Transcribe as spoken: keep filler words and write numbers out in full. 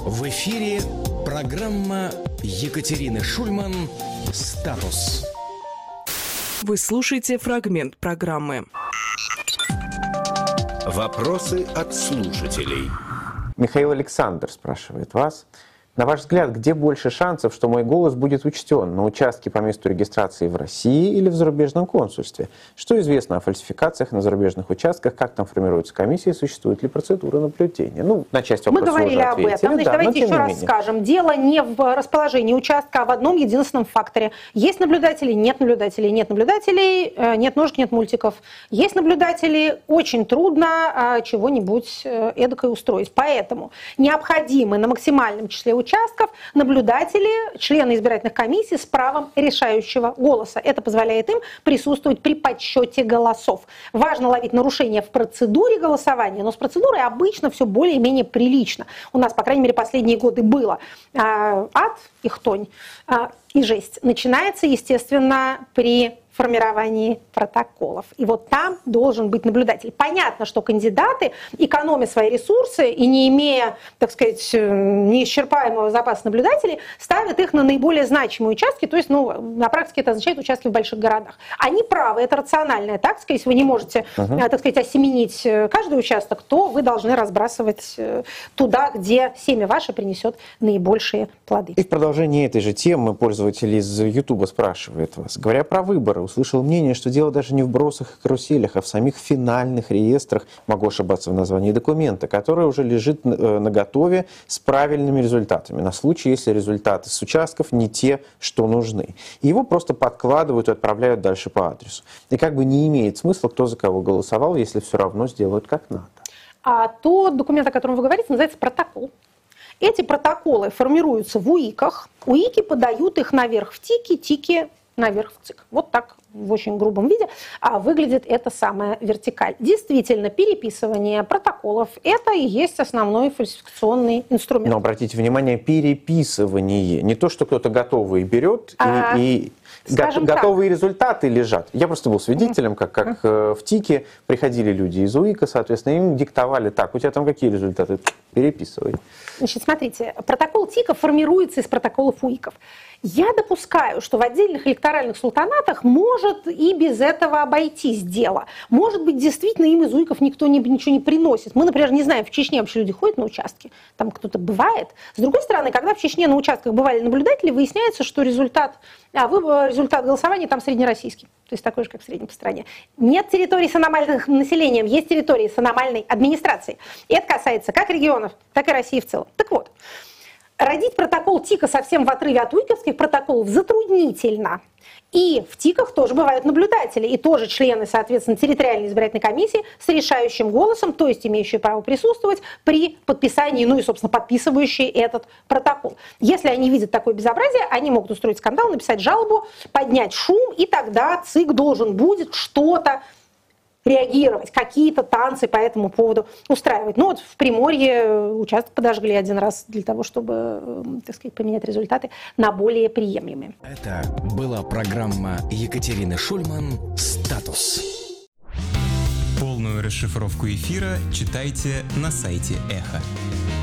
В эфире программа Екатерины Шульман «Статус». Вы слушаете фрагмент программы. Вопросы от слушателей. Михаил Александр спрашивает вас. На ваш взгляд, где больше шансов, что мой голос будет учтен? На участке по месту регистрации в России или в зарубежном консульстве? Что известно о фальсификациях на зарубежных участках? Как там формируются комиссии? Существует ли процедура наблюдения? Ну, на часть вопроса мы говорили об этом. Значит, да, давайте еще раз менее. скажем. Дело не в расположении участка, а в одном единственном факторе. Есть наблюдатели, нет наблюдателей. Нет наблюдателей, нет ножек, нет мультиков. Есть наблюдатели, очень трудно чего-нибудь эдакое устроить. Поэтому необходимы на максимальном числе участков участков наблюдатели, члены избирательных комиссий с правом решающего голоса. Это позволяет им присутствовать при подсчете голосов. Важно ловить нарушения в процедуре голосования, но с процедурой обычно все более-менее прилично. У нас, по крайней мере, последние годы было э, ад и хтонь, э, и жесть. Начинается, естественно, при формировании протоколов. И вот там должен быть наблюдатель. Понятно, что кандидаты, экономя свои ресурсы и не имея, так сказать, неисчерпаемого запаса наблюдателей, ставят их на наиболее значимые участки, то есть, ну, на практике это означает участки в больших городах. Они правы, это рациональная тактика. Если вы не можете, uh-huh. так сказать, осеменить каждый участок, то вы должны разбрасывать туда, где семя ваше принесет наибольшие плоды. И в продолжении этой же темы пользователь из Ютуба спрашивает вас. Говоря про выборы, услышал мнение, что дело даже не в бросах и каруселях, а в самих финальных реестрах, могу ошибаться в названии документа, который уже лежит наготове с правильными результатами, на случай, если результаты с участков не те, что нужны. И его просто подкладывают и отправляют дальше по адресу. И как бы не имеет смысла, кто за кого голосовал, если все равно сделают как надо. А тот документ, о котором вы говорите, называется протокол. Эти протоколы формируются в УИКах. УИКи подают их наверх в ТИКи, ТИКи наверх в ЦИК. Вот так в очень грубом виде а выглядит эта самая вертикаль. Действительно, переписывание протоколов – это и есть основной фальсификационный инструмент. Но обратите внимание, переписывание. Не то, что кто-то готовый берет а, и, и го- готовые так. результаты лежат. Я просто был свидетелем, как, как uh-huh. в ТИКе приходили люди из УИКа, соответственно, им диктовали: так, у тебя там какие результаты? Переписывай. Значит, смотрите, протокол ТИКа формируется из протоколов УИКов. Я допускаю, что в отдельных электоральных султанатах может и без этого обойтись дело. Может быть, действительно им из УИКов никто не, ничего не приносит. Мы, например, не знаем, в Чечне вообще люди ходят на участки, там кто-то бывает. С другой стороны, когда в Чечне на участках бывали наблюдатели, выясняется, что результат, а, выбор, результат голосования там среднероссийский. То есть такой же, как в среднем по стране. Нет территорий с аномальным населением, есть территории с аномальной администрацией. И это касается как регионов, так и России в целом. Так вот, родить протокол ТИКа совсем в отрыве от УИКовских протоколов затруднительно. И в ТИКах тоже бывают наблюдатели, и тоже члены, соответственно, территориальной избирательной комиссии с решающим голосом, то есть имеющие право присутствовать при подписании, ну и, собственно, подписывающие этот протокол. Если они видят такое безобразие, они могут устроить скандал, написать жалобу, поднять шум, и тогда ЦИК должен будет что-то реагировать, какие-то танцы по этому поводу устраивать. Ну вот в Приморье участок подожгли один раз для того, чтобы, так сказать, поменять результаты на более приемлемые. Это была программа Екатерины Шульман «Статус». Полную расшифровку эфира читайте на сайте Эхо.